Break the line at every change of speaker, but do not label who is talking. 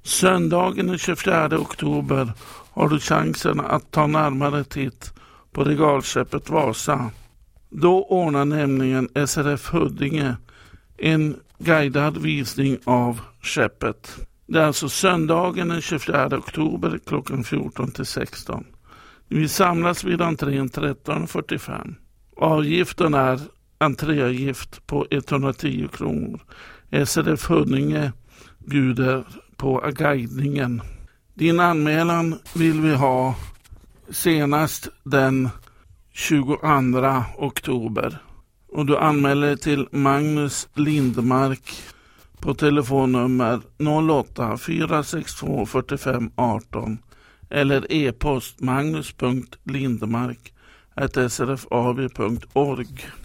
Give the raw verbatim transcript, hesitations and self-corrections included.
Söndagen den tjugofjärde oktober har du chansen att ta närmare titt på regalskeppet Vasa. Då ordnar nämligen S R F Huddinge en guidad visning av skeppet. Det är alltså söndagen den tjugofjärde oktober klockan fjorton till sexton. Vi samlas vid entrén tretton fyrtiofem. Avgiften är entréavgift på etthundratio kronor. S R F Huddinge bjuder på guidningen. Din anmälan vill vi ha senast den tjugoandra oktober. Och du anmäler till Magnus Lindmark på telefonnummer noll åtta fyra sex två fyra fem ett åtta eller e-post magnus punkt lindmark snabel-a s r f a v punkt org.